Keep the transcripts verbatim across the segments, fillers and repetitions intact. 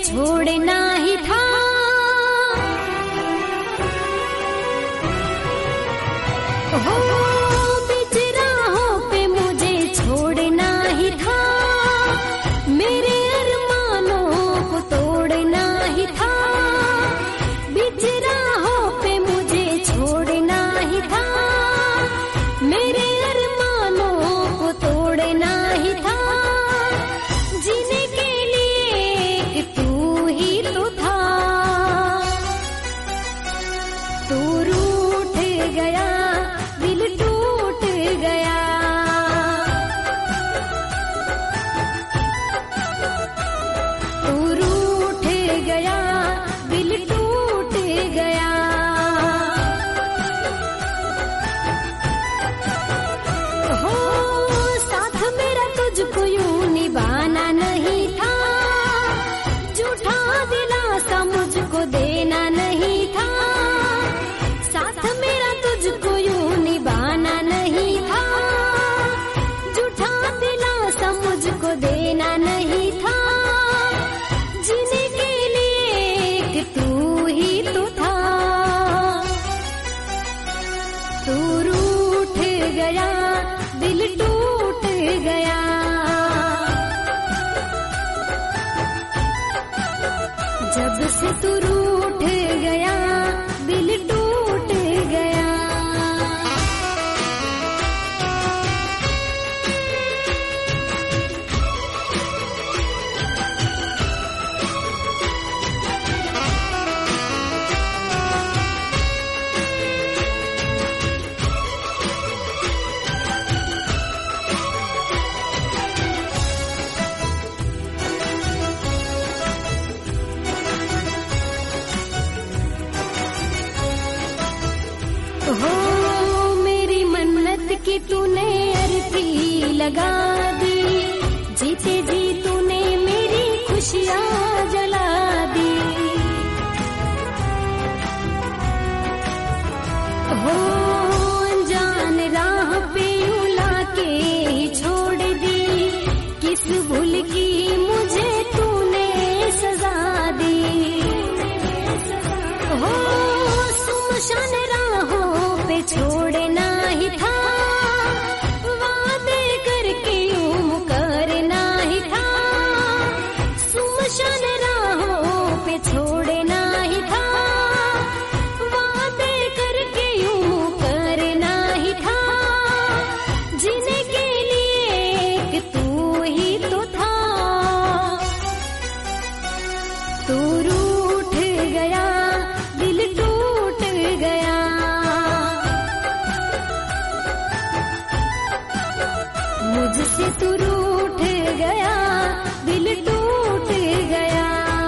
छोड़ना ही था। हो बीच राहों पे मुझे छोड़ना ही था, मेरे अरमानों को तोड़ना ही था। बीच राहों पे मुझे छोड़ना ही था, मेरे अरमानों को तोड़ना ही था। जीने के लिए कि तू ही तो था, तू रूठ गया, दिल टूट गया। तू रूठ गया, दिल टूट गया। हो साथ मेरा तुझको यूं निभाना नहीं था, झूठा दिलासा मुझको देना नहीं था। साथ मेरा तुझको यूं निभाना नहीं था, झूठा दिलासा मुझको देना नहीं था। जीने के लिए कि तू ही तो था, तू रूठ गया, दिल टूट गया। जब से तू रूठ गया, दिल टूट गया। हो मेरी मन्नत की तूने अर्थी लगा दी, जीते जी तूने मेरी खुशियाँ जला दी। हो अनजान राह पे यूं लाके ही छोड़ दी, किस भूल की मुझे तूने सजा दी। हो सुमशान राहों पे छोड़ना ही था, वादे करके यूं मुकरना ही था। सुमशान राहों पे छोड़ना ही था, वादे करके यूं मुकरना ही था। जीने के लिए कि तू ही तो था, तू रूठ गया, दिल टूट गया। मुझसे तू रूठ गया, दिल टूट गया।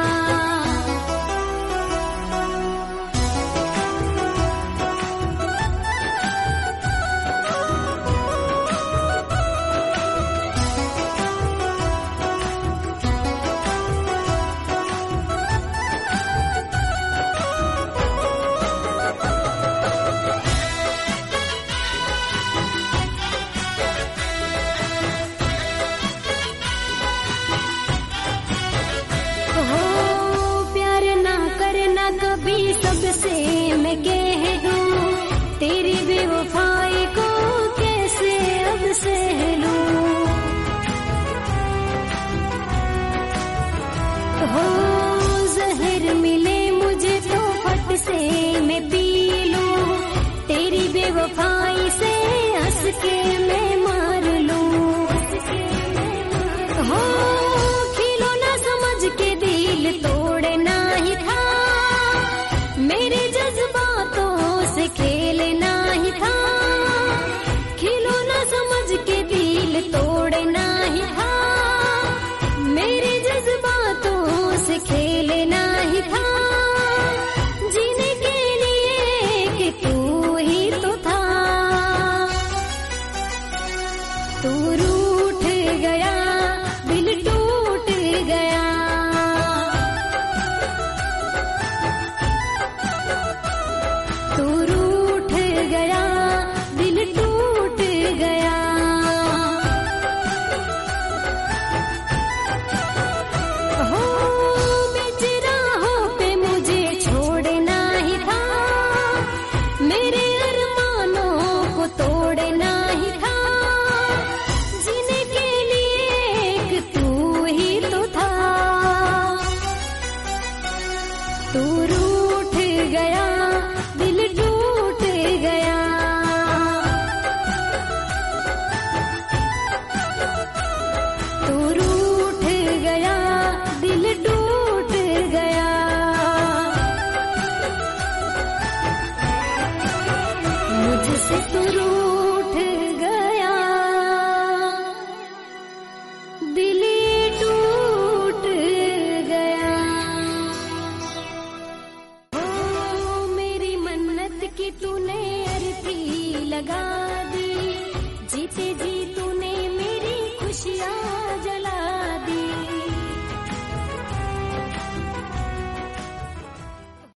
हो प्यार ना करना कभी सबसे मैं कह दूं, तेरी बेवफाई को कैसे अब सह लूं। हो जहर मिले मुझे तो फट से मैं पी लूं, तेरी बेवफाई से हंस के मैं मार लूं। हो खिलौना समझ के दिल तोड़ना ही था, मेरे जज्बातों से खेलना ही था। खिलौना समझ के दिल तोड़ना ही था, मेरे जज्बातों से खेलना ही था। जीने के लिए कि तू ही तो था, समझी तूने मेरी खुशियाँ।